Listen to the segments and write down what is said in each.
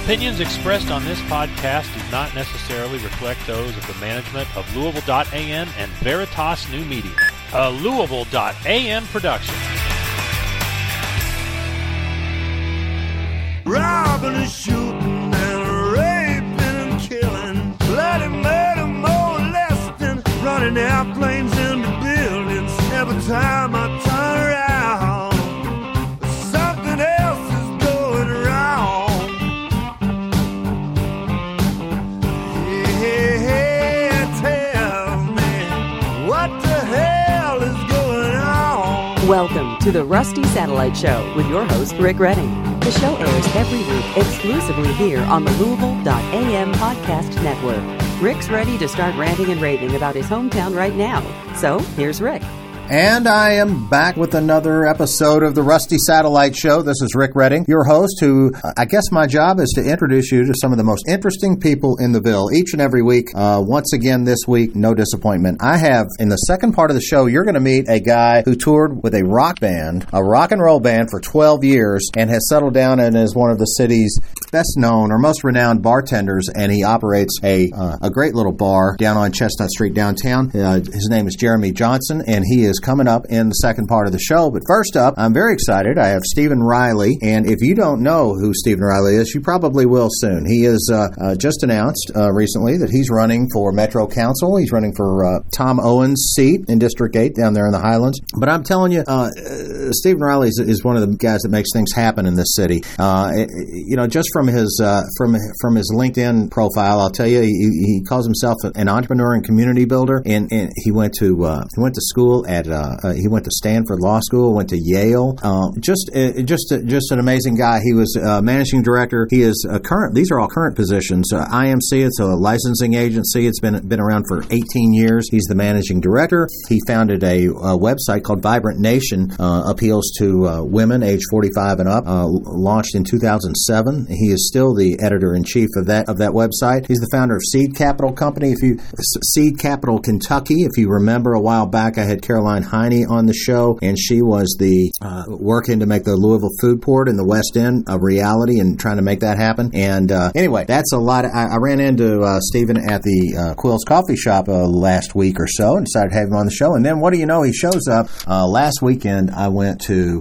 Opinions expressed on this podcast do not necessarily reflect those of the management of Louisville.am and Veritas New Media, a Louisville.am production. Robbing and shooting and raping and killing, bloody murder, molesting, running airplanes into buildings. Every time I turn around, something else is going wrong. Yeah, tell me, what the hell is going on? Welcome to the Rusty Satellite Show with your host, Rick Redding. The show airs every week exclusively here on the Louisville.am podcast network. Rick's ready to start ranting and raving about his hometown right now. So, here's Rick. And I am back with another episode of the Rusty Satellite Show. This is Rick Redding, your host, who I guess my job is to introduce you to some of the most interesting people in the Ville each and every week. Once again, this week, no disappointment. I have, in the second part of the show, you're going to meet a guy who toured with a rock band, a rock and roll band for 12 years and has settled down and is one of the city's best known or most renowned bartenders, and he operates a great little bar down on Chestnut Street downtown. His name is Jeremy Johnson, and he is coming up in the second part of the show. But first up, I'm very excited. I have Stephen Riley, and if you don't know who Stephen Riley is, you probably will soon. He has just announced recently that he's running for Metro Council. He's running for Tom Owens' seat in District 8 down there in the Highlands. But I'm telling you, Stephen Riley is one of the guys that makes things happen in this city. Just from his LinkedIn profile, I'll tell you, he calls himself an entrepreneur and community builder, and he went to school at he went to Stanford Law School, went to Yale. Just an amazing guy. He was managing director. He is current. These are all current positions. IMC, it's a licensing agency. It's been around for 18 years. He's the managing director. He founded a website called Vibrant Nation, appeals to women age 45 and up. Launched in 2007. He is still the editor-in-chief of that website. He's the founder of Seed Capital Company. Seed Capital Kentucky. If you remember, a while back, I had Caroline Heine on the show, and she was the working to make the Louisville Food Port in the West End a reality and trying to make that happen. And anyway, that's a lot. I ran into Stephen at the Quill's Coffee Shop last week or so and decided to have him on the show. And then what do you know? He shows up. Last weekend, I went to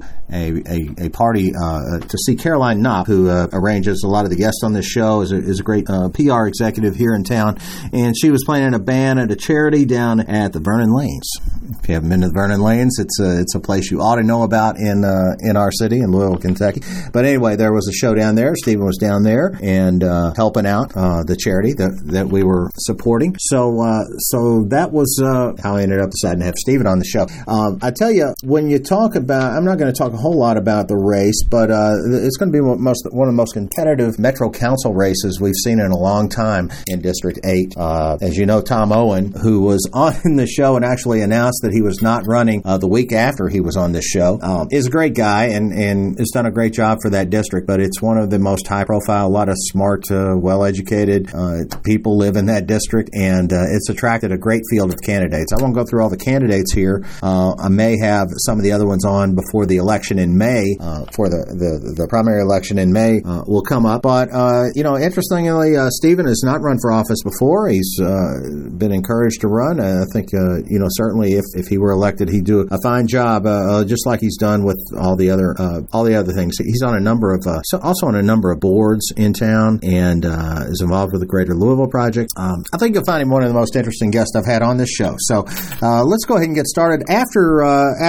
a party to see Caroline Knopp, who arranges a lot of the guests on this show, is a great PR executive here in town, and she was playing in a band at a charity down at the Vernon Lanes. If you haven't been to the Vernon Lanes, it's a place you ought to know about in our city, in Louisville, Kentucky. But anyway, there was a show down there. Stephen was down there and helping out the charity that we were supporting. So that was how I ended up deciding to have Stephen on the show. I tell you, when you talk about, I'm not going to talk a whole lot about the race, but it's going to be one of the most competitive Metro Council races we've seen in a long time in District 8. As you know, Tom Owen, who was on the show and actually announced that he was not running the week after he was on this show, is a great guy and has done a great job for that district, but it's one of the most high-profile, a lot of smart, well-educated people live in that district, and it's attracted a great field of candidates. I won't go through all the candidates here. I may have some of the other ones on before the election in May, for the primary election in May will come up. But, interestingly, Stephen has not run for office before. He's been encouraged to run. I think, certainly if he were elected, he'd do a fine job, just like he's done with all the other things. He's on a number of, also on a number of boards in town, and is involved with the Greater Louisville Project. I think you'll find him one of the most interesting guests I've had on this show. So let's go ahead and get started. After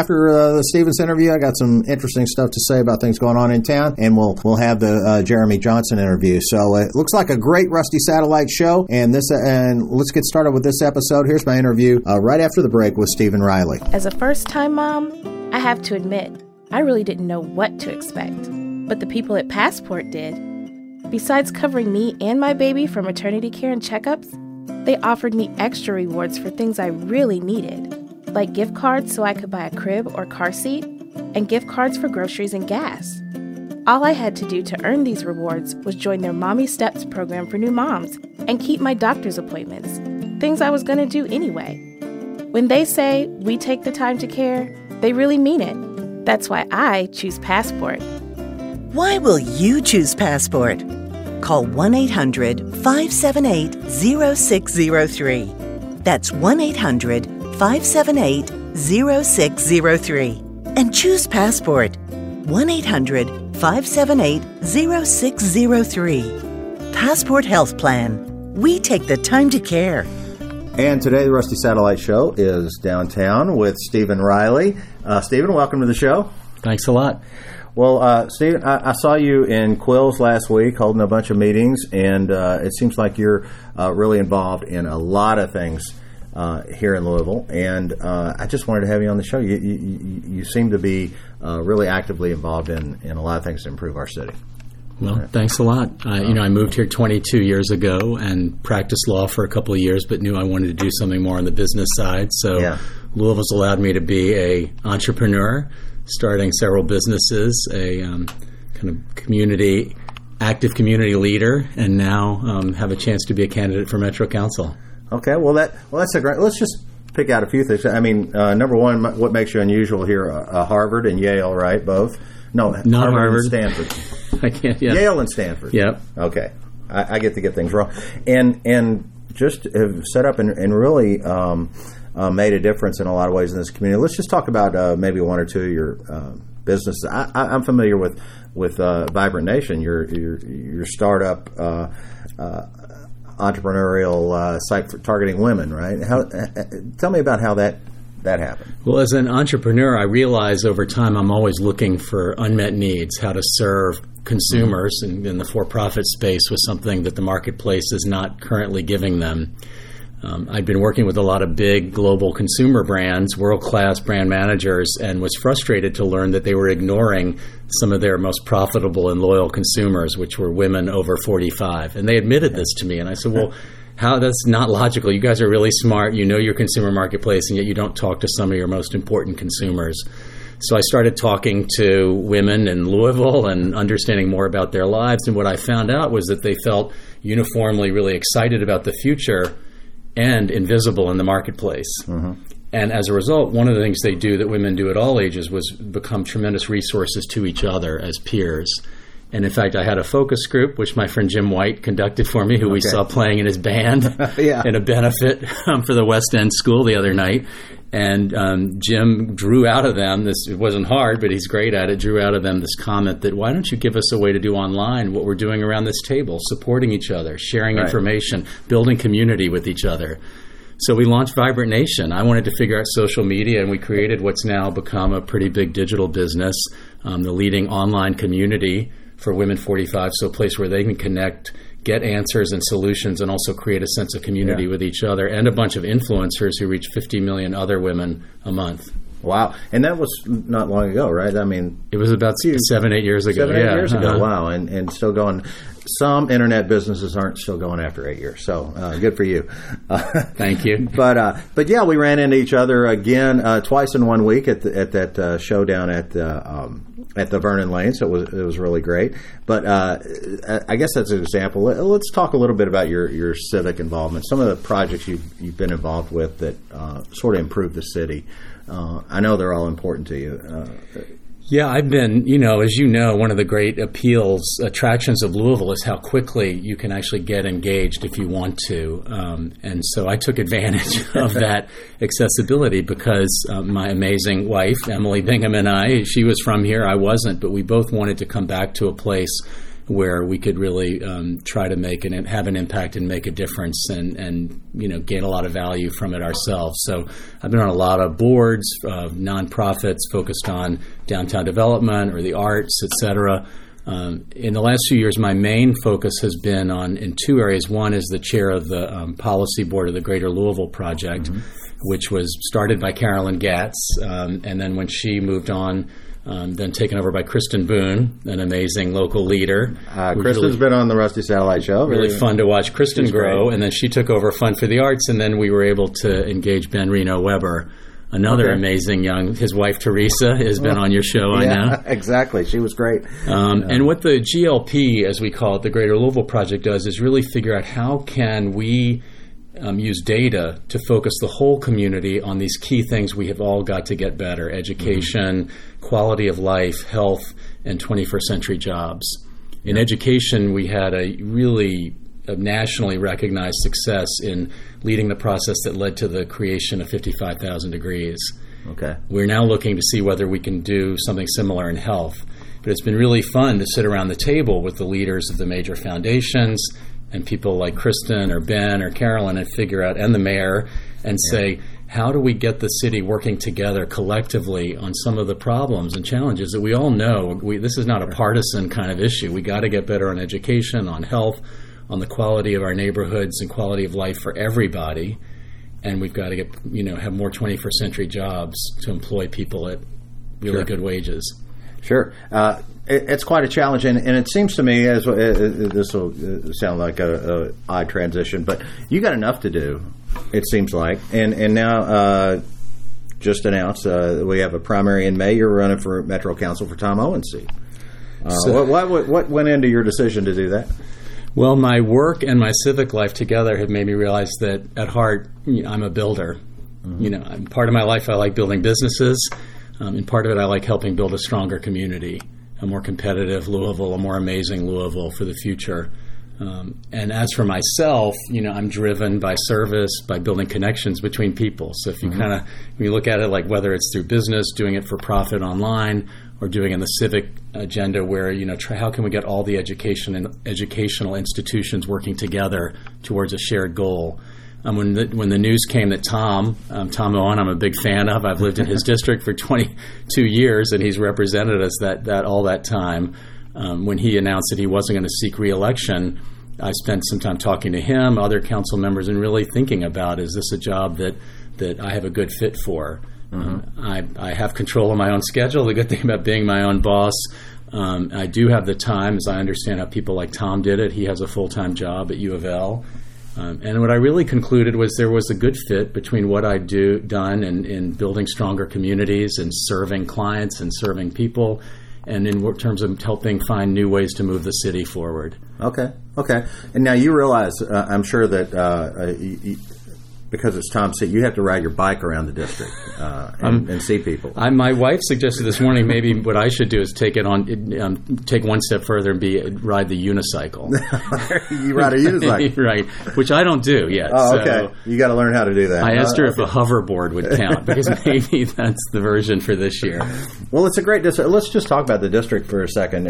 the Stevens interview, I got some interesting stuff to say about things going on in town, and we'll have the Jeremy Johnson interview. So it looks like a great Rusty Satellite show, and let's get started with this episode. Here's my interview right after the break with Stephen Riley. As a first-time mom, I have to admit, I really didn't know what to expect, but the people at Passport did. Besides covering me and my baby for maternity care and checkups, they offered me extra rewards for things I really needed, like gift cards so I could buy a crib or car seat, and gift cards for groceries and gas. All I had to do to earn these rewards was join their Mommy Steps program for new moms and keep my doctor's appointments, things I was going to do anyway. When they say we take the time to care, they really mean it. That's why I choose Passport. Why will you choose Passport? call 1-800-578-0603. That's 1-800-578-0603. And choose Passport. 1-800-578-0603. Passport Health Plan. We take the time to care. And today, the Rusty Satellite Show is downtown with Stephen Riley. Stephen, welcome to the show. Thanks a lot. Well, Stephen, I saw you in Quills last week holding a bunch of meetings, and it seems like you're really involved in a lot of things here in Louisville. And I just wanted to have you on the show. You seem to be really actively involved in a lot of things to improve our city. Well, thanks a lot. I moved here 22 years ago and practiced law for a couple of years, but knew I wanted to do something more on the business side. So Louisville's allowed me to be a entrepreneur, starting several businesses, a kind of active community leader, and now have a chance to be a candidate for Metro Council. Okay, that's a great. Let's just pick out a few things. I mean, number one, what makes you unusual here? Harvard and Yale, right? Both. No, not Harvard. And Stanford. I can't. Yeah. Yale and Stanford. Yep. Okay. I get to get things wrong, and just have set up and really made a difference in a lot of ways in this community. Let's just talk about maybe one or two of your businesses. I'm familiar with Vibrant Nation, your startup entrepreneurial site for targeting women, right? Tell me about how that happened. Well, as an entrepreneur, I realize over time I'm always looking for unmet needs, how to serve consumers in the for-profit space with something that the marketplace is not currently giving them. I'd been working with a lot of big global consumer brands, world-class brand managers, and was frustrated to learn that they were ignoring some of their most profitable and loyal consumers, which were women over 45. And they admitted this to me, and I said, well, that's not logical. You guys are really smart. You know your consumer marketplace, and yet you don't talk to some of your most important consumers. So I started talking to women in Louisville and understanding more about their lives. And what I found out was that they felt uniformly really excited about the future and invisible in the marketplace. Mm-hmm. And as a result, one of the things they do that women do at all ages was become tremendous resources to each other as peers. And in fact, I had a focus group, which my friend Jim White conducted for me, who we saw playing in his band in a benefit for the West End School the other night. And Jim drew out of them this, it wasn't hard, but he's great at it, drew out of them this comment that, why don't you give us a way to do online what we're doing around this table, supporting each other, sharing information, building community with each other. So we launched Vibrant Nation. I wanted to figure out social media, and we created what's now become a pretty big digital business, the leading online community for women 45, so a place where they can connect, get answers and solutions, and also create a sense of community with each other, and a bunch of influencers who reach 50 million other women a month. Wow. And that was not long ago, right? I mean, it was about 7-8 years ago. 7-8 years ago. Wow. And still going. Some internet businesses aren't still going after 8 years. So good for you. Thank you. But yeah, we ran into each other again twice in 1 week at that show down at the Vernon Lane. So it was really great. But I guess that's an example. Let's talk a little bit about your civic involvement. Some of the projects you've been involved with that sort of improve the city. I know they're all important to you. Yeah, I've been, as you know, one of the great attractions of Louisville is how quickly you can actually get engaged if you want to. And so I took advantage of that accessibility because my amazing wife, Emily Bingham, and she was from here, I wasn't, but we both wanted to come back to a place where we could really try to have an impact and make a difference and gain a lot of value from it ourselves. So I've been on a lot of boards of nonprofits focused on downtown development or the arts, et cetera. In the last few years, my main focus has been in two areas. One is the chair of the policy board of the Greater Louisville Project, which was started by Carolyn Gatz, and then when she moved on, then taken over by Kristen Boone, an amazing local leader. Kristen's been on the Rusty Satellite Show. Really fun to watch Kristen grow. Great. And then she took over Fund for the Arts, and then we were able to engage Ben Reno Weber, another amazing his wife Teresa has been on your show, I know. Exactly. She was great. And what the GLP, as we call it, the Greater Louisville Project, does is really figure out how can we use data to focus the whole community on these key things we have all got to get better: education, quality of life, health, and 21st century jobs. In education, we had a really nationally recognized success in leading the process that led to the creation of 55,000 degrees. Okay. We're now looking to see whether we can do something similar in health. But it's been really fun to sit around the table with the leaders of the major foundations and people like Kristen or Ben or Carolyn and figure out, and the mayor, and say, how do we get the city working together collectively on some of the problems and challenges that we all know? This is not a partisan kind of issue. We got to get better on education, on health, on the quality of our neighborhoods and quality of life for everybody. And we've got to get, have more 21st century jobs to employ people at really good wages. Sure. It's quite a challenge, and it seems to me, as this will sound like a odd transition, but you got enough to do, it seems like. And now, just announced, we have a primary in May. You're running for Metro Council for Tom Owen's seat. What went into your decision to do that? Well, my work and my civic life together have made me realize that at heart, I'm a builder. Mm-hmm. Part of my life I like building businesses, and part of it I like helping build a stronger community, a more competitive Louisville, a more amazing Louisville for the future. And as for myself, I'm driven by service, by building connections between people. So if you when you look at it like whether it's through business, doing it for profit online, or doing in the civic agenda where, how can we get all the educational institutions working together towards a shared goal? When the news came that Tom Owen, I'm a big fan of. I've lived in his district for 22 years, and he's represented us that all that time. When he announced that he wasn't going to seek re-election, I spent some time talking to him, other council members, and really thinking about, is this a job that I have a good fit for? I have control of my own schedule. The good thing about being my own boss, I do have the time, as I understand how people like Tom did it. He has a full-time job at U of L. And what I really concluded was there was a good fit between what I'd done in building stronger communities and serving clients and serving people, and in terms of helping find new ways to move the city forward. Okay. And now you realize, I'm sure that because it's Tom's seat, you have to ride your bike around the district and see people. My wife suggested this morning maybe what I should do is take one step further and ride the unicycle. You ride a unicycle, right? Which I don't do yet. Oh, okay. So you got to learn how to do that. I asked her if a hoverboard would count because maybe that's the version for this year. Well, it's a great district. Let's just talk about the district for a second.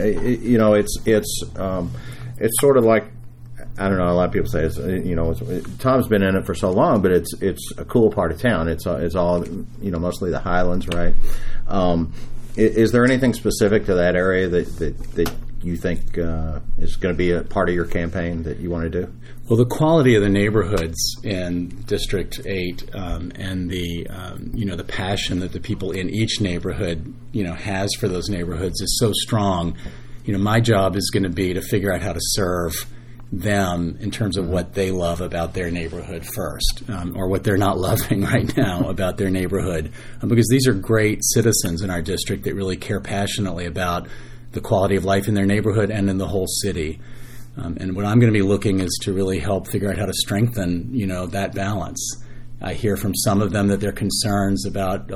It's sort of like, I don't know. A lot of people say Tom's been in it for so long, but it's a cool part of town. It's all mostly the Highlands, right? Is there anything specific to that area that you think is going to be a part of your campaign that you want to do? Well, the quality of the neighborhoods in District 8 and the passion that the people in each neighborhood has for those neighborhoods is so strong. My job is going to be to figure out how to serve them in terms of what they love about their neighborhood first, or what they're not loving right now about their neighborhood, because these are great citizens in our district that really care passionately about the quality of life in their neighborhood and in the whole city. And what I'm going to be looking is to really help figure out how to strengthen, that balance. I hear from some of them that their concerns about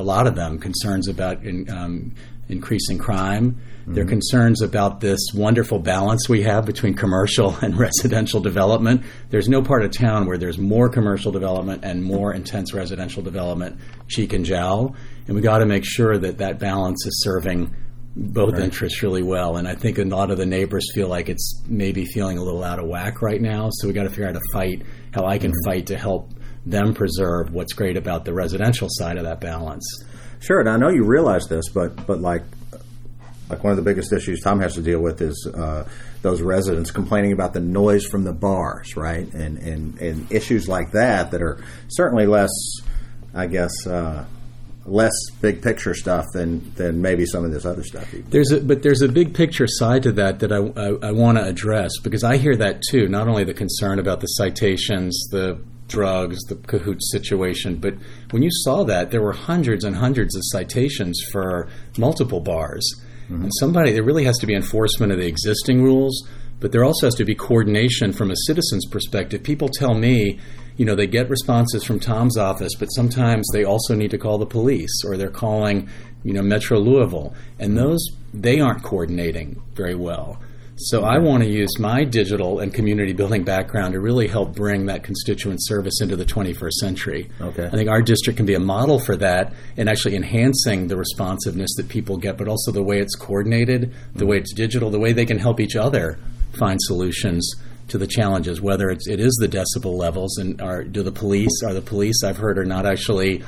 increasing crime. There are concerns about this wonderful balance we have between commercial and residential development. There's no part of town where there's more commercial development and more intense residential development, cheek and jowl. And we got to make sure that balance is serving both interests really well. And I think a lot of the neighbors feel like it's maybe feeling a little out of whack right now. So we got to figure out how I can fight to help them preserve what's great about the residential side of that balance. Sure, and I know you realize this, but like one of the biggest issues Tom has to deal with is those residents complaining about the noise from the bars, right? And issues like that are certainly less, I guess, less big picture stuff than maybe some of this other stuff. There's a big picture side to that I want to address, because I hear that too. Not only the concern about the citations, the drugs, the cahoots situation, but when you saw that, there were hundreds and hundreds of citations for multiple bars. Mm-hmm. And there really has to be enforcement of the existing rules, but there also has to be coordination from a citizen's perspective. People tell me, they get responses from Tom's office, but sometimes they also need to call the police, or they're calling, Metro Louisville, and they aren't coordinating very well. So I want to use my digital and community building background to really help bring that constituent service into the 21st century. Okay. I think our district can be a model for that and actually enhancing the responsiveness that people get, but also the way it's coordinated, the way it's digital, the way they can help each other find solutions to the challenges, whether it is the decibel levels and are the police I've heard are not actually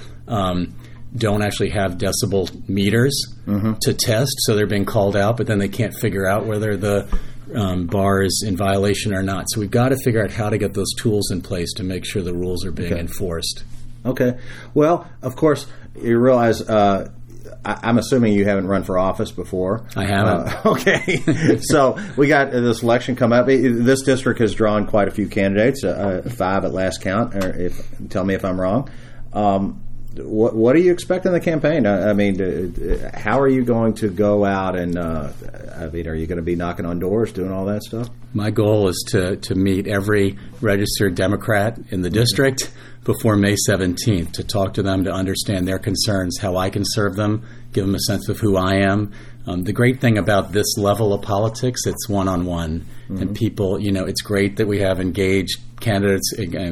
don't actually have decibel meters to test, so they're being called out, but then they can't figure out whether the bar is in violation or not. So we've got to figure out how to get those tools in place to make sure the rules are being enforced. Okay. Well, of course, you realize I'm assuming you haven't run for office before. I haven't. Okay. So we got this election come up. This district has drawn quite a few candidates, 5 at last count. Tell me if I'm wrong. What do you expect in the campaign? I mean, how are you going to go out and, are you going to be knocking on doors, doing all that stuff? My goal is to meet every registered Democrat in the district before May 17th, to talk to them, to understand their concerns, how I can serve them, give them a sense of who I am. The great thing about this level of politics, it's one-on-one. And people, it's great that we have engaged candidates.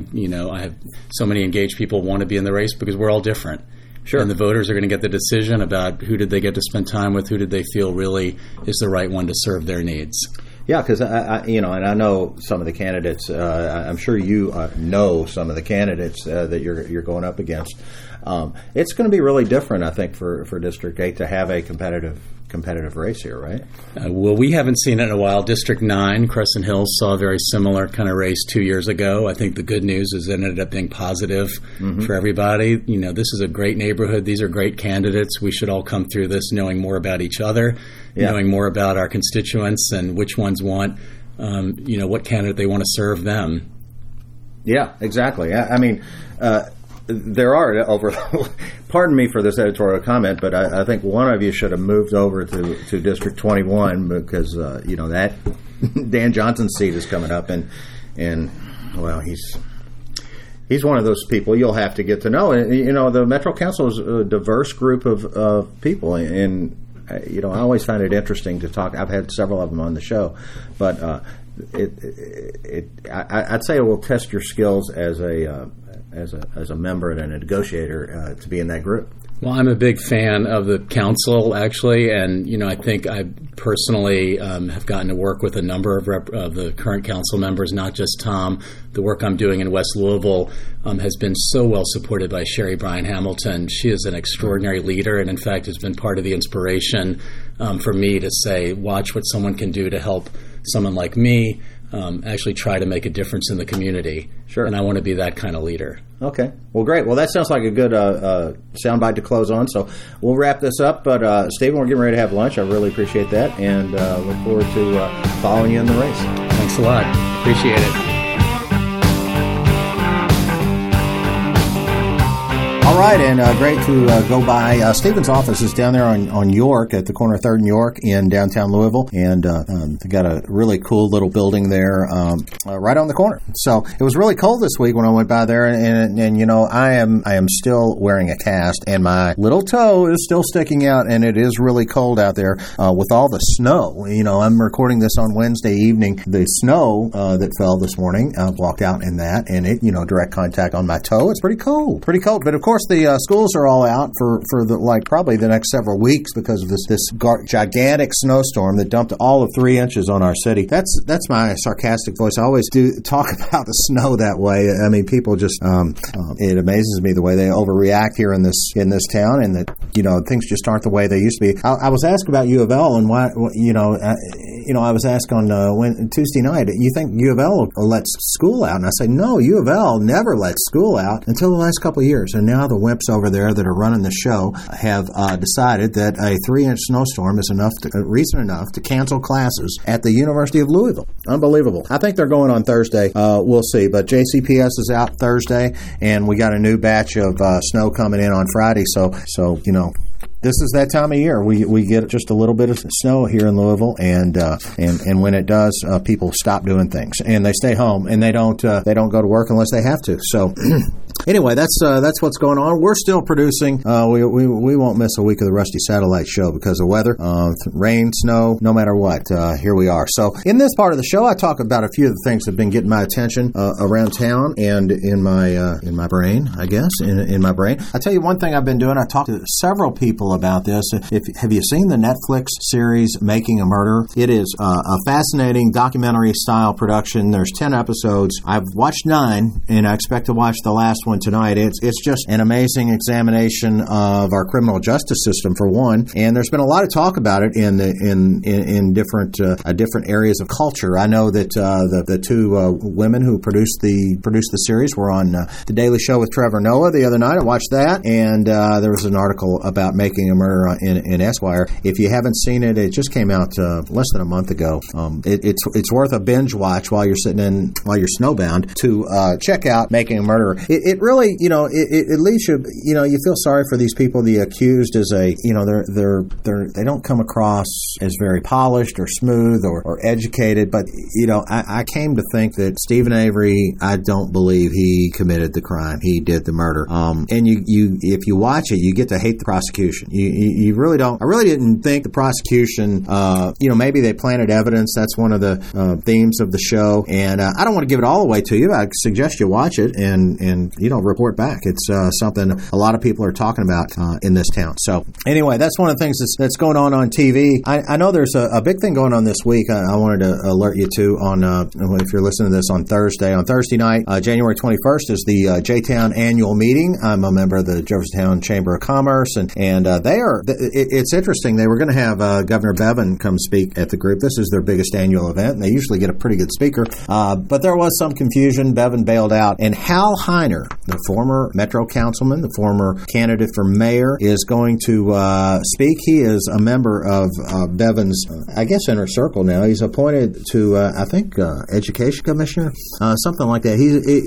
I have so many engaged people want to be in the race because we're all different. Sure. And the voters are going to get the decision about who did they get to spend time with, who did they feel really is the right one to serve their needs. Yeah, because and I know some of the candidates. I'm sure you know some of the candidates that you're going up against. It's going to be really different, I think, for District 8 to have a competitive race here, right? Well, we haven't seen it in a while. District 9, Crescent Hills, saw a very similar kind of race 2 years ago. I think the good news is it ended up being positive for everybody. This is a great neighborhood. These are great candidates. We should all come through this knowing more about each other, knowing more about our constituents and which ones want, what candidate they want to serve them. Yeah, exactly. I mean, there are pardon me for this editorial comment, but I think one of you should have moved over to District 21 because that Dan Johnson's seat is coming up, and well, he's one of those people you'll have to get to know. And the Metro Council is a diverse group of people, and I always find it interesting to talk. I've had several of them on the show, but I'd say it will test your skills as a member and a negotiator to be in that group. Well, I'm a big fan of the council, actually, and I think I personally have gotten to work with a number of the current council members, not just Tom. The work I'm doing in West Louisville has been so well supported by Sherry Bryan Hamilton. She is an extraordinary leader, and in fact has been part of the inspiration for me to say, watch what someone can do to help someone like me actually try to make a difference in the community. Sure. And I want to be that kind of leader. Okay. Well, great. Well, that sounds like a good soundbite to close on. So we'll wrap this up. But, Stephen, we're getting ready to have lunch. I really appreciate that. And look forward to following you in the race. Thanks a lot. Appreciate it. All right, and great to go by. Stephen's office is down there on York at the corner of 3rd and York in downtown Louisville, and they got a really cool little building there right on the corner. So it was really cold this week when I went by there, and I am still wearing a cast, and my little toe is still sticking out, and it is really cold out there with all the snow. I'm recording this on Wednesday evening. The snow that fell this morning, walked out in that, and it direct contact on my toe. It's pretty cold, but of course the schools are all out for probably the next several weeks because of this gigantic snowstorm that dumped all of 3 inches on our city. That's my sarcastic voice. I always do talk about the snow that way. I mean, people just it amazes me the way they overreact here in this town, and that things just aren't the way they used to be. I was asked about U of L and why I was asked on Tuesday night, you think U of L lets school out? And I say, no, U of L never lets school out until the last couple of years, and now the wimps over there that are running the show have decided that a 3-inch snowstorm is reason enough to cancel classes at the University of Louisville. Unbelievable. I think they're going on Thursday. We'll see. But JCPS is out Thursday, and we got a new batch of snow coming in on Friday. So this is that time of year. We get just a little bit of snow here in Louisville, and when it does, people stop doing things and they stay home and they don't go to work unless they have to. So anyway, that's what's going on. We're still producing. We won't miss a week of the Rusty Satellite Show because of weather, rain, snow, no matter what. Here we are. So in this part of the show, I talk about a few of the things that have been getting my attention around town and in my brain, I guess, in my brain. I tell you one thing I've been doing. I talked to several people about this. Have you seen the Netflix series Making a Murder? It is a fascinating documentary-style production. There's 10 episodes. I've watched 9, and I expect to watch the last one tonight. It's just an amazing examination of our criminal justice system, for one, and there's been a lot of talk about it in different areas of culture. I know that the two women who produced the series were on The Daily Show with Trevor Noah the other night. I watched that, and there was an article about Making a Murder in Esquire. If you haven't seen it, it just came out less than a month ago. It's worth a binge watch while you're snowbound to check out Making a Murder. It really, it leaves you, you feel sorry for these people. The accused is they don't come across as very polished or smooth or educated, but I came to think that Stephen Avery, I don't believe he committed the crime. He did the murder. And if you watch it, you get to hate the prosecution. You really don't. I really didn't think the prosecution, maybe they planted evidence. That's one of the themes of the show. And I don't want to give it all away to you. I suggest you watch it and report back. It's something a lot of people are talking about in this town. So anyway, that's one of the things that's going on TV. I know there's a big thing going on this week. I wanted to alert you to on if you're listening to this on Thursday. On Thursday night, January 21st is the J-Town annual meeting. I'm a member of the Jeffersontown Chamber of Commerce, and it's interesting. They were going to have Governor Bevin come speak at the group. This is their biggest annual event, and they usually get a pretty good speaker. But there was some confusion. Bevin bailed out, and Hal Heiner, the former Metro councilman, the former candidate for mayor, is going to speak. He is a member of Bevin's, I guess, inner circle now. He's appointed to, I think, education commissioner, something like that.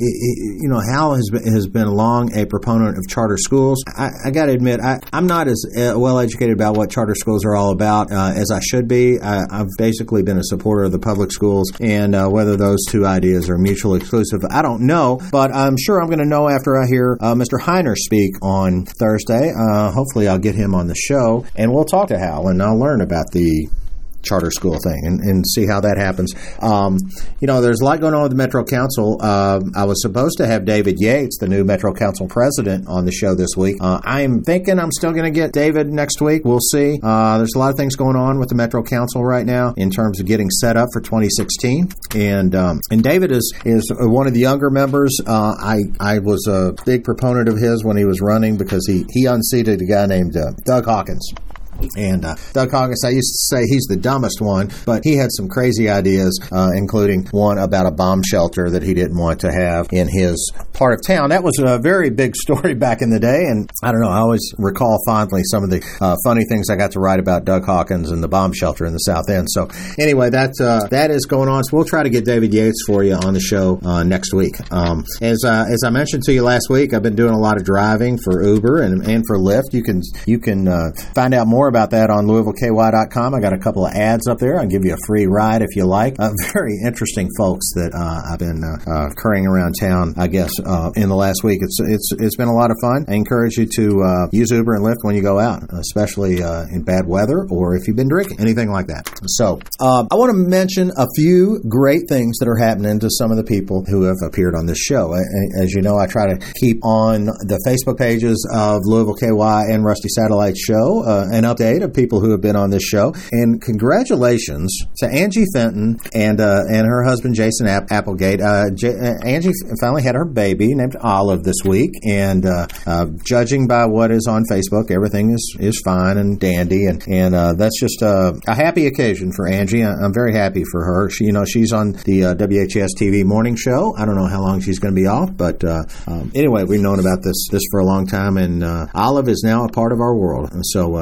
Hal has been long a proponent of charter schools. I got to admit, I'm not as well educated about what charter schools are all about as I should be. I've basically been a supporter of the public schools, and whether those two ideas are mutually exclusive, I don't know, but I'm sure I'm going to know after I hear Mr. Heiner speak on Thursday. Hopefully I'll get him on the show, and we'll talk to Hal, and I'll learn about the charter school thing and see how that happens. There's a lot going on with the Metro Council. I was supposed to have David Yates, the new Metro Council president, on the show this week. I'm thinking I'm still going to get David next week. We'll see. There's a lot of things going on with the Metro Council right now in terms of getting set up for 2016. And David is one of the younger members. I was a big proponent of his when he was running because he unseated a guy named Doug Hawkins. And Doug Hawkins, I used to say he's the dumbest one, but he had some crazy ideas, including one about a bomb shelter that he didn't want to have in his part of town. That was a very big story back in the day, and I don't know, I always recall fondly some of the funny things I got to write about Doug Hawkins and the bomb shelter in the South End. So anyway, that is going on. So we'll try to get David Yates for you on the show next week. As I mentioned to you last week, I've been doing a lot of driving for Uber and for Lyft. You can find out more about that on LouisvilleKY.com. I got a couple of ads up there. I'll give you a free ride if you like. Very interesting folks that I've been currying around town, I guess, in the last week. It's been a lot of fun. I encourage you to use Uber and Lyft when you go out, especially in bad weather or if you've been drinking, anything like that. So I want to mention a few great things that are happening to some of the people who have appeared on this show. As you know, I try to keep on the Facebook pages of Louisville KY and Rusty Satellite Show an update of people who have been on this show. And congratulations to Angie Fenton and her husband Jason Applegate. Angie finally had her baby named Olive this week, and judging by what is on Facebook, everything is fine and dandy, and that's just a happy occasion for Angie. I'm very happy for her. She's on the WHS TV morning show. I don't know how long she's going to be off, but anyway, we've known about this for a long time, and Olive is now a part of our world. So isn't that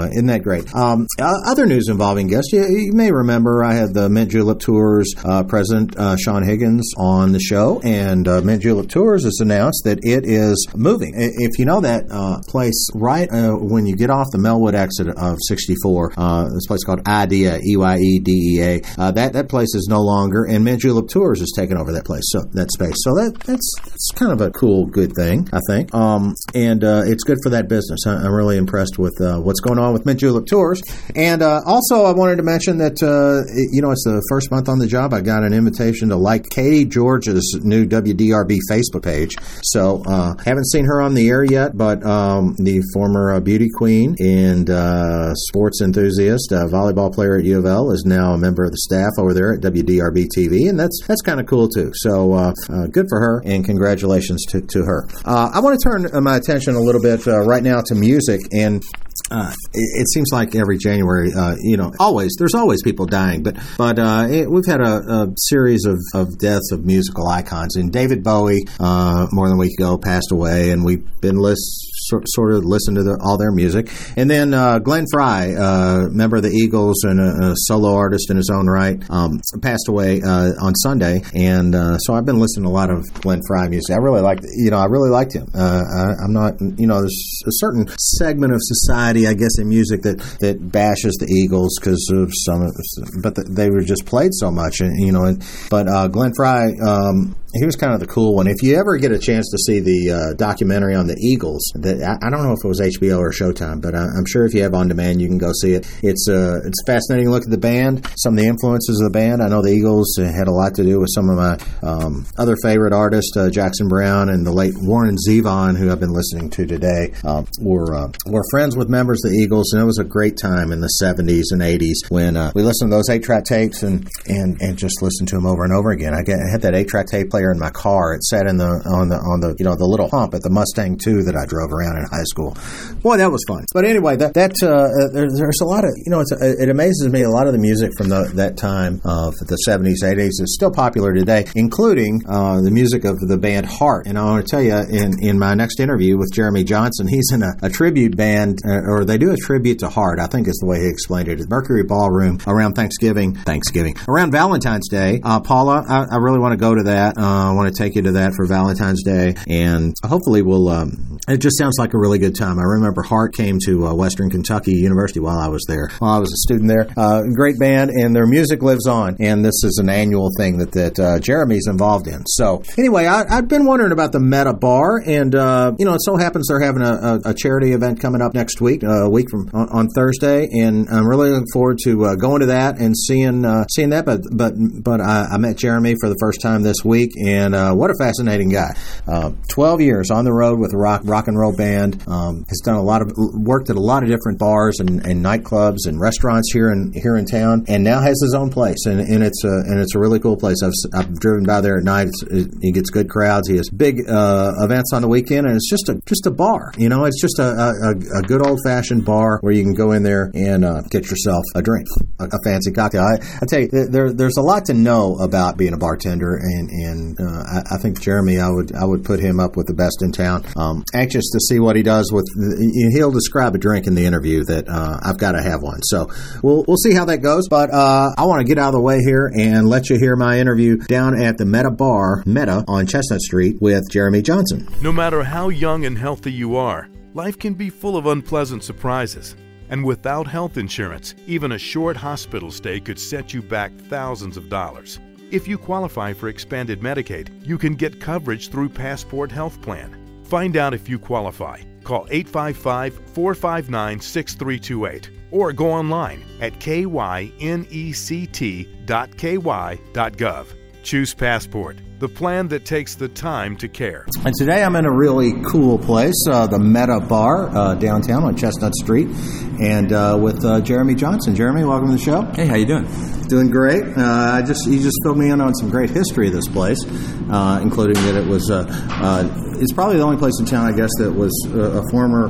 great. Other news involving guests. You may remember I had the Mint Julep Tours president, Sean Higgins, on the show, and Mint Julep Tours has announced that it is moving. If you know that place right when you get off the Melwood exit of 64, this place called IDEA, EYEDEA, that place is no longer, and Mint Julep Tours has taken over that place, so that space. So that's kind of a cool, good thing, I think. And it's good for that business. I'm really impressed with what's going on with Mint Julep Tours. And also, I wanted to mention that, it's the first month on the job. I got an invitation to like Katie George's new WDRB Facebook page. So, haven't seen her on the air yet, but the former beauty queen and sports enthusiast, volleyball player at U of L, is now a member of the staff over there at WDRB TV, and that's kind of cool, too. So, good for her, and congratulations to her. I want to turn my attention a little bit right now to music, and it seems like every January, there's always people dying, but we've had a series of deaths of musical icons, and David Bowie, more than a week ago, passed away, and we've been sort of listened to all their music. And then Glenn Frey, member of the Eagles and a solo artist in his own right, passed away on Sunday, and so I've been listening to a lot of Glenn Frey music. I really liked him. I'm not, there's a certain segment of society, I guess, in music that bashes the Eagles because of but they were just played so much, but Glenn Frey, he was kind of the cool one. If you ever get a chance to see the documentary on the Eagles, I don't know if it was HBO or Showtime, but I'm sure if you have on demand, you can go see it. It's a fascinating look at the band, some of the influences of the band. I know the Eagles had a lot to do with some of my other favorite artists, Jackson Browne and the late Warren Zevon, who I've been listening to today, were friends with members of the Eagles, and it was a great time in the 70s and 80s when we listened to those 8-track tapes and just listened to them over and over again. I had that 8-track tape player in my car. It sat on the little hump at the Mustang 2 that I drove around in high school. Boy, that was fun. But anyway, there's a lot of, it amazes me, a lot of the music from that time of the 70s, 80s is still popular today, including the music of the band Heart. And I want to tell you, in my next interview with Jeremy Johnson, he's in a tribute band, or they do a tribute to Heart, I think is the way he explained it, at Mercury Ballroom around Thanksgiving, around Valentine's Day. Paula, I really want to go to that. I want to take you to that for Valentine's Day, and hopefully it just sounds like a really good time. I remember Heart came to Western Kentucky University while I was a student there. Great band, and their music lives on, and this is an annual thing that Jeremy's involved in. So anyway, I've been wondering about the Meta Bar, and it so happens they're having a charity event coming up next week, a week from on Thursday, and I'm really looking forward to going to that and seeing that. But I met Jeremy for the first time this week, and what a fascinating guy. 12 years on the road with a rock and roll band. Has done worked at a lot of different bars and nightclubs and restaurants here in town, and now has his own place, and it's a really cool place. I've driven by there at night. He gets good crowds. He has big events on the weekend, and it's just a bar. It's just a good old fashioned bar where you can go in there and get yourself a drink, a fancy cocktail. I tell you, there's a lot to know about being a bartender, and I think Jeremy, I would put him up with the best in town. Anxious to see what he does with. He'll describe a drink in the interview that I've got to have one. So we'll see how that goes. But I want to get out of the way here and let you hear my interview down at the Meta Bar, Meta on Chestnut Street, with Jeremy Johnson. No matter how young and healthy you are, life can be full of unpleasant surprises. And without health insurance, even a short hospital stay could set you back thousands of dollars. If you qualify for expanded Medicaid, you can get coverage through Passport Health Plan. Find out if you qualify. Call 855-459-6328 or go online at kynect.ky.gov. Choose Passport, the plan that takes the time to care. And today I'm in a really cool place, the Meta Bar, downtown on Chestnut Street, and with Jeremy Johnson. Jeremy, welcome to the show. Hey, how you doing? Doing great. You just filled me in on some great history of this place, including that it was, it's probably the only place in town, I guess, that was a former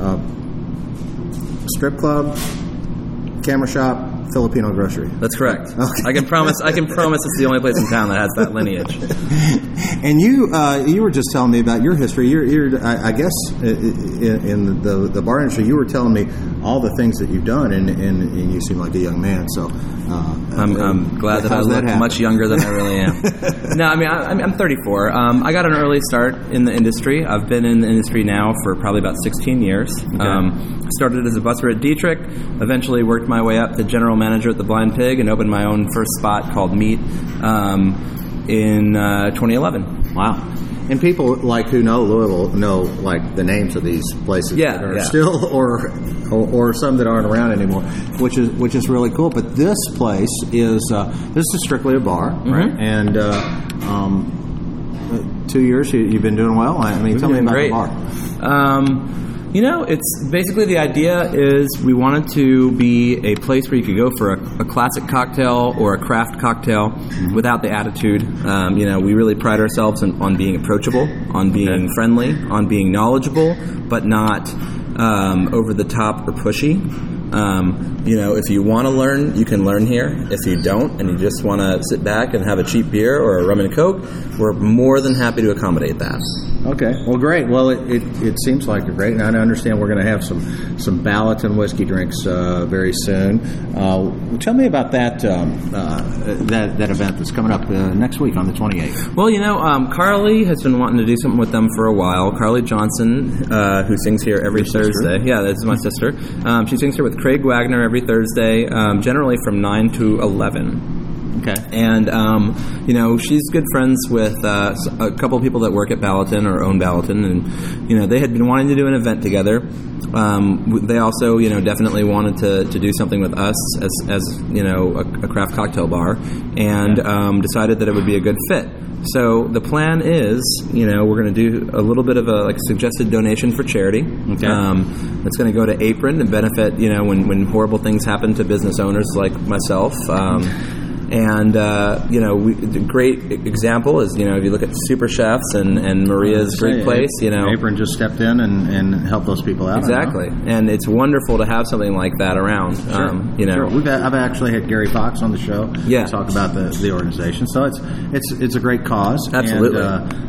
strip club, camera shop, Filipino grocery. That's correct. Okay. I can promise it's the only place in town that has that lineage. And you were just telling me about your history. You're I guess in the bar industry, you were telling me all the things that you've done, and you seem like a young man. So I'm glad that I look much younger than I really am. No, I mean, I'm 34. I got an early start in the industry. I've been in the industry now for probably about 16 years. Okay. Started as a busser at Dietrich, eventually worked my way up to general manager at the Blind Pig, and opened my own first spot called Meat in 2011. Wow. And people like who know Louisville know like the names of these places that are still or some that aren't around anymore, which is really cool. But this place is strictly a bar, right? And 2 years you've been doing well. I mean, tell me about the bar. It's basically the idea is we wanted to be a place where you could go for a classic cocktail or a craft cocktail without the attitude. We really pride ourselves on being approachable, on being friendly, on being knowledgeable, but not over the top or pushy. If you want to learn, you can learn here. If you don't, and you just want to sit back and have a cheap beer or a rum and coke, we're more than happy to accommodate that. Okay. Well, great. Well, it seems like a great, and I understand we're going to have some Ballatin whiskey drinks very soon. Tell me about that event that's coming up next week on the 28th. Well, Carly has been wanting to do something with them for a while. Carly Johnson, who sings here every Thursday. Yeah, that's my sister. She sings here with Craig Wagner every Thursday, generally from 9 to 11. Okay. And, she's good friends with a couple of people that work at Ballatin or own Ballatin. And, they had been wanting to do an event together. They also, definitely wanted to do something with us as a craft cocktail bar, and decided that it would be a good fit. So the plan is, we're going to do a little bit of a suggested donation for charity. Okay. It's going to go to Apron to benefit, when horrible things happen to business owners like myself. The great example is, if you look at Super Chefs and Maria's Great Place, Apron just stepped in and helped those people out. Exactly. And it's wonderful to have something like that around. Sure. Sure. I've actually had Gary Fox on the show talk about the organization. So it's a great cause. Absolutely.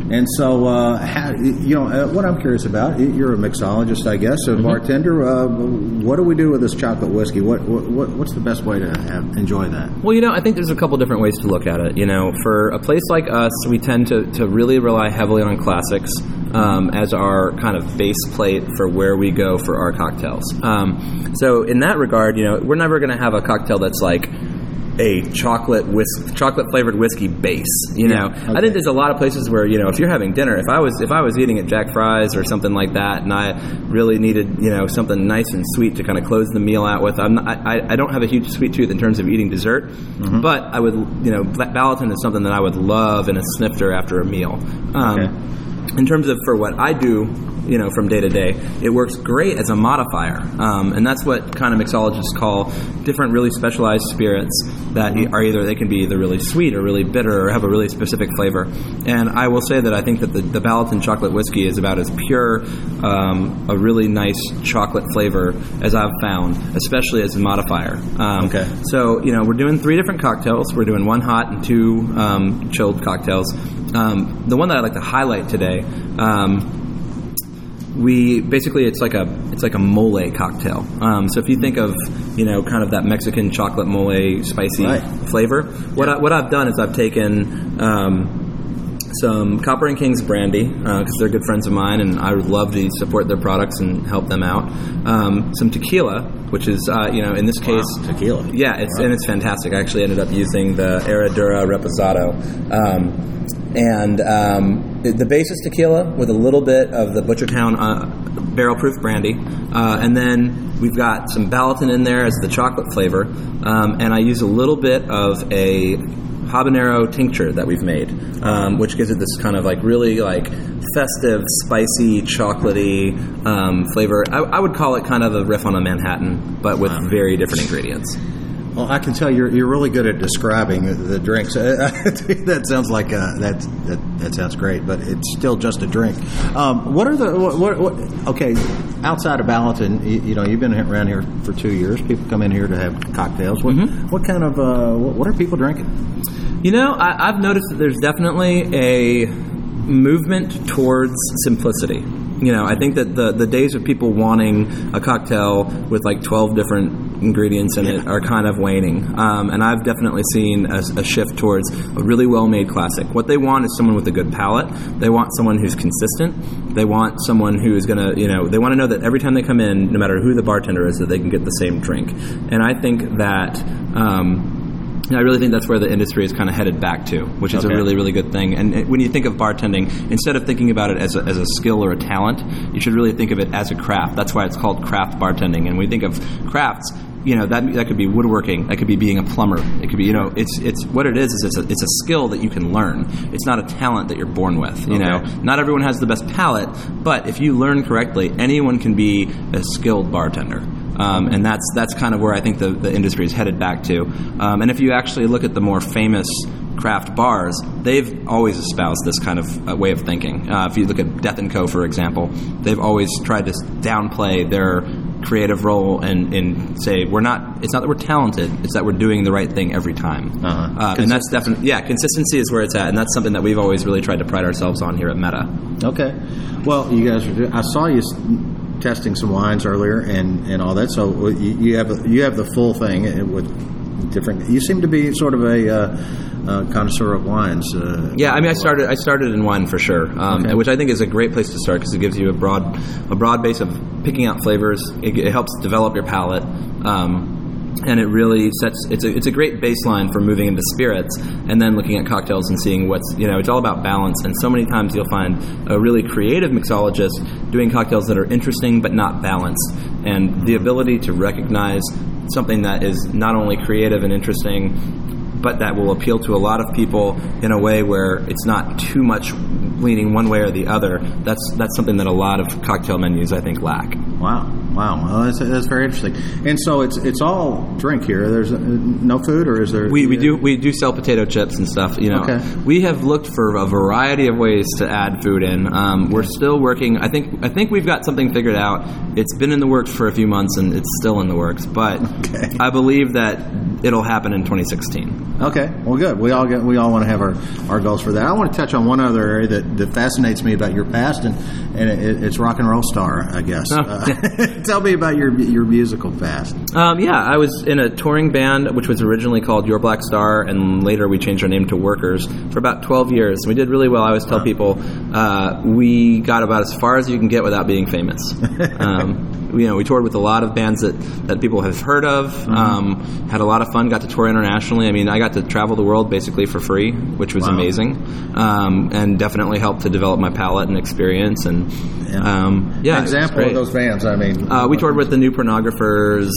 What I'm curious about, you're a mixologist, I guess, a bartender. What do we do with this chocolate whiskey? What's the best way to enjoy that? Well, I think there's a couple different ways to look at it. For a place like us, we tend to really rely heavily on classics as our kind of base plate for where we go for our cocktails. So in that regard, we're never going to have a cocktail that's like a chocolate flavored whiskey base. I think there's a lot of places where if you're having dinner, if I was eating at Jack Fry's or something like that, and I really needed something nice and sweet to kind of close the meal out with. I don't have a huge sweet tooth in terms of eating dessert, but I would Ballatin is something that I would love in a snifter after a meal. In terms of for what I do, from day to day, it works great as a modifier. And that's what kind of mixologists call different really specialized spirits that are they can be either really sweet or really bitter or have a really specific flavor. And I will say that I think that the Ballatin chocolate whiskey is about as pure, a really nice chocolate flavor as I've found, especially as a modifier. So, we're doing 3 different cocktails. We're doing 1 hot and 2 chilled cocktails. The one that I'd like to highlight today, it's like a mole cocktail. So if you think of kind of that Mexican chocolate mole spicy flavor, what I've done is I've taken some Copper and Kings brandy because they're good friends of mine, and I would love to support their products and help them out. Some tequila, which is in this case tequila. Yeah, it's fantastic. I actually ended up using the Herradura Reposado. The base is tequila with a little bit of the Butchertown barrel-proof brandy. And then we've got some Ballatin in there as the chocolate flavor. And I use a little bit of a habanero tincture that we've made, which gives it this kind of really festive, spicy, chocolatey flavor. I would call it kind of a riff on a Manhattan, but with very different ingredients. Well, I can tell you're really good at describing the drinks. That sounds like that sounds great, but it's still just a drink. Okay, outside of Ballatin, you've been around here for 2 years. People come in here to have cocktails. What kind of what are people drinking? I've noticed that there's definitely a movement towards simplicity. I think that the days of people wanting a cocktail with like 12 different ingredients in it are kind of waning. And I've definitely seen a shift towards a really well-made classic. What they want is someone with a good palate. They want someone who's consistent. They want someone who's going to, they want to know that every time they come in, no matter who the bartender is, that they can get the same drink. And I think that... I really think that's where the industry is kind of headed back to, which is a really, really good thing. And when you think of bartending, instead of thinking about it as a skill or a talent, you should really think of it as a craft. That's why it's called craft bartending. And when we think of crafts, that could be woodworking, that could be being a plumber. It could be, it's what it is it's a skill that you can learn. It's not a talent that you're born with. Not everyone has the best palate, but if you learn correctly, anyone can be a skilled bartender. And that's kind of where I think the industry is headed back to. And if you actually look at the more famous craft bars, they've always espoused this kind of way of thinking. If you look at Death & Co., for example, they've always tried to downplay their creative role and say it's not that we're talented, it's that we're doing the right thing every time. And that's definitely, consistency is where it's at, and that's something that we've always really tried to pride ourselves on here at Meta. Okay. Well, you guys, I saw you testing some wines earlier and all that, so you have the full thing with different. You seem to be sort of a connoisseur of wines. I started in wine for sure, which I think is a great place to start because it gives you a broad base of picking out flavors. It helps develop your palate. And it really it's a great baseline for moving into spirits and then looking at cocktails and seeing it's all about balance. And so many times you'll find a really creative mixologist doing cocktails that are interesting but not balanced. And the ability to recognize something that is not only creative and interesting, but that will appeal to a lot of people in a way where it's not too much leaning one way or the other. That's something that a lot of cocktail menus, I think, lack. Wow. Well, that's very interesting. And so it's all drink here. There's no food, or is there? We do sell potato chips and stuff. We have looked for a variety of ways to add food in. We're still working. I think we've got something figured out. It's been in the works for a few months, and it's still in the works. But I believe that it'll happen in 2016. Okay, well, good. We all want to have our goals for that. I want to touch on one other area that fascinates me about your past, and it's rock and roll star, I guess. Tell me about your musical past. I was in a touring band which was originally called Your Black Star, and later we changed our name to Workers for about 12 years. We did really well. I always tell people we got about as far as you can get without being famous. We toured with a lot of bands that people have heard of, had a lot of fun, got to tour internationally. I mean, I got to travel the world basically for free, which was amazing, and definitely helped to develop my palate and experience. And example of those bands, I mean. We toured with the New Pornographers,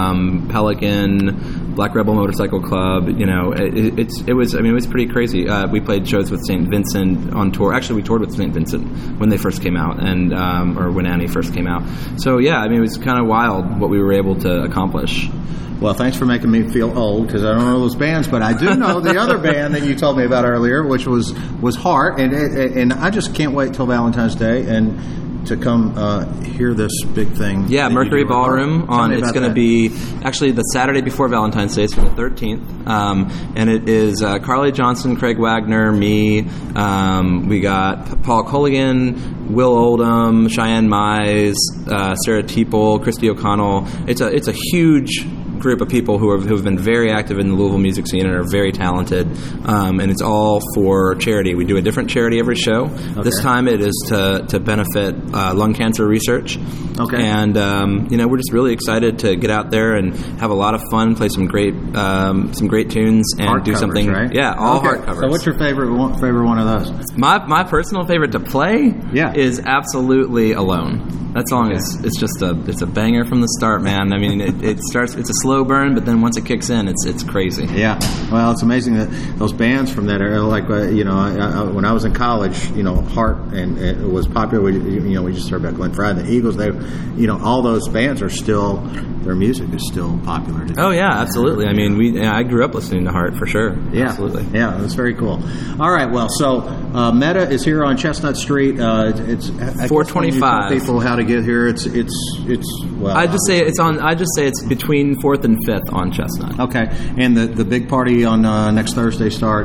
Pelican, Black Rebel Motorcycle Club. It was pretty crazy. We played shows with St. Vincent on tour. Actually, we toured with St. Vincent when they first came out, and or when Annie first came out. So it was kind of wild what we were able to accomplish. Well, thanks for making me feel old, because I don't know those bands, but I do know the other band that you told me about earlier, which was Heart, and I just can't wait till Valentine's Day and to come hear this big thing. Yeah, Mercury Ballroom. It's going to be actually the Saturday before Valentine's Day, so the 13th, and it is Carly Johnson, Craig Wagner, me. We got Paul Colligan, Will Oldham, Cheyenne Mize, Sarah Teeple, Christy O'Connell. It's a huge group of people who have been very active in the Louisville music scene and are very talented, and it's all for charity. We do a different charity every show. Okay. This time it is to benefit lung cancer research. Okay. And we're just really excited to get out there and have a lot of fun, play some great tunes, and heart do covers, something. Right? Yeah, all heart covers. So what's your favorite one of those? My personal favorite to play is absolutely Alone. That song it's just a banger from the start, man. I mean, it starts. It's a slow burn, but then once it kicks in, it's crazy. Yeah. Well, it's amazing that those bands from that era, like when I was in college, Heart, and it was popular. We just heard about Glenn Frey and the Eagles. They, all those bands are still, their music is still popular today. Oh yeah, absolutely. I mean, I grew up listening to Heart for sure. Yeah, absolutely. Yeah, that's very cool. All right, well, so Meta is here on Chestnut Street. It's 425. People how to get here. It's well. I just say it's between 4th and 5th on Chestnut. Okay, and the big party on next Thursday starts.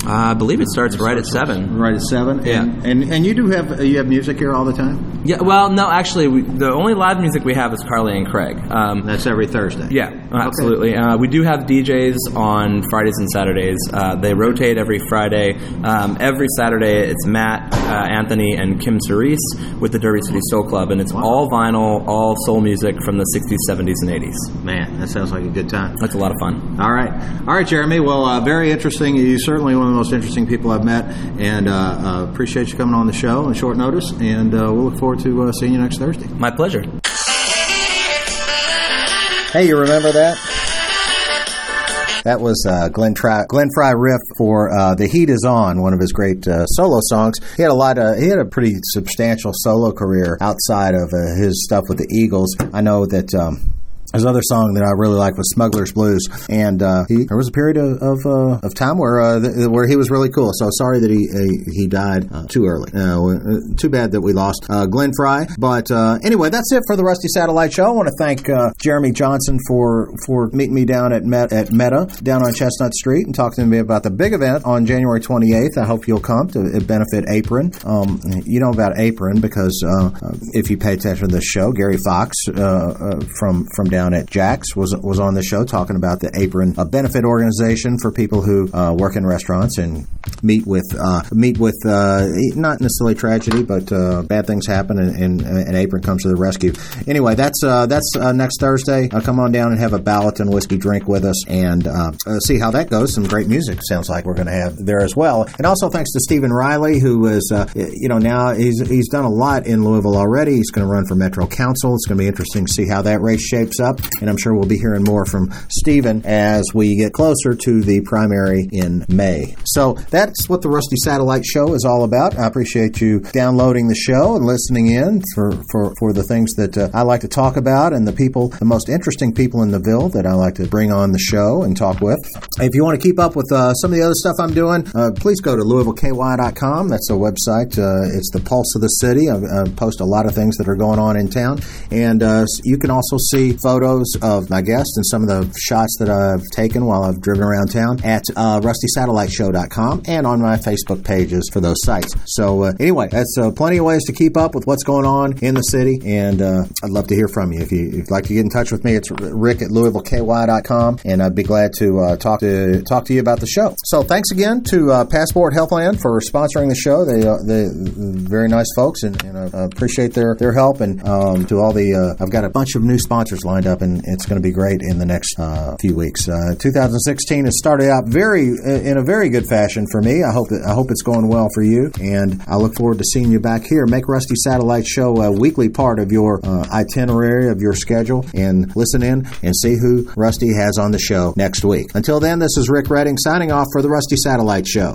I believe it starts right at 7. Right at 7. Yeah. And you have music here all the time? Yeah. Well, no, actually, the only live music we have is Carly and Craig. That's every Thursday. Yeah, absolutely. Okay. We do have DJs on Fridays and Saturdays. They rotate every Friday. Every Saturday, it's Matt, Anthony, and Kim Cerise with the Derby City Soul Club, and it's all vinyl, all soul music from the 60s, 70s, and 80s. Man, that sounds like a good time. That's a lot of fun. All right, Jeremy. Well, very interesting. You're certainly one of the most interesting people I've met, and appreciate you coming on the show on short notice, and we'll look forward to seeing you next Thursday. My pleasure. Hey, you remember that? That was Glenn Frey riff for "The Heat Is On," one of his great solo songs. He had a pretty substantial solo career outside of his stuff with the Eagles. I know that. His other song that I really liked was "Smuggler's Blues," and there was a period of time where he was really cool. So sorry that he died too early. Too bad that we lost Glenn Frey. But anyway, that's it for the Rusty Satellite Show. I want to thank Jeremy Johnson for meeting me down at Meta down on Chestnut Street and talking to me about the big event on January 28th. I hope you'll come to benefit Apron. You know about Apron because if you pay attention to this show, Gary Fox from down at Jack's was on the show talking about the Apron, a benefit organization for people who work in restaurants and meet with not necessarily tragedy, but bad things happen and Apron comes to the rescue. Anyway, that's next Thursday. Come on down and have a ballot and whiskey drink with us and see how that goes. Some great music sounds like we're going to have there as well. And also thanks to Stephen Riley, who is now he's done a lot in Louisville already. He's going to run for Metro Council. It's going to be interesting to see how that race shapes up. And I'm sure we'll be hearing more from Stephen as we get closer to the primary in May. So that's what the Rusty Satellite Show is all about. I appreciate you downloading the show and listening in for the things that I like to talk about and the most interesting people in the Ville that I like to bring on the show and talk with. If you want to keep up with some of the other stuff I'm doing, please go to LouisvilleKY.com. That's the website. It's the pulse of the city. I post a lot of things that are going on in town. And you can also see photos of my guests and some of the shots that I've taken while I've driven around town at rustysatelliteshow.com and on my Facebook pages for those sites. So anyway, that's plenty of ways to keep up with what's going on in the city, and I'd love to hear from you. If you'd like to get in touch with me, it's rick at LouisvilleKY.com, and I'd be glad to talk to you about the show. So thanks again to Passport Healthland for sponsoring the show. They're very nice folks, and I appreciate their help, and to all the I've got a bunch of new sponsors lined up, and it's going to be great in the next few weeks. 2016 has started out in a very good fashion for me. I hope it's going well for you, and I look forward to seeing you back here. Make Rusty Satellite Show a weekly part of your itinerary of your schedule, and listen in and see who Rusty has on the show next week. Until then, this is Rick Redding signing off for the Rusty Satellite Show.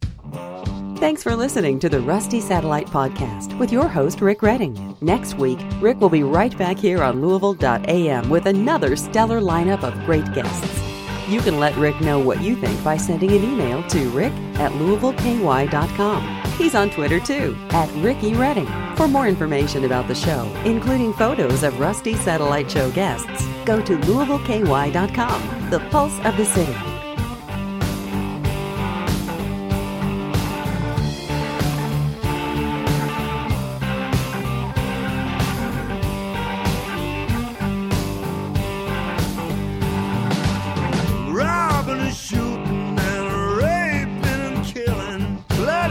Thanks for listening to the Rusty Satellite Podcast with your host, Rick Redding. Next week, Rick will be right back here on Louisville.am with another stellar lineup of great guests. You can let Rick know what you think by sending an email to rick@LouisvilleKY.com. He's on Twitter, too, @Ricky Redding. For more information about the show, including photos of Rusty Satellite Show guests, go to LouisvilleKY.com, the pulse of the city.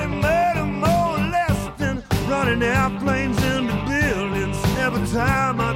Airplanes into buildings every time I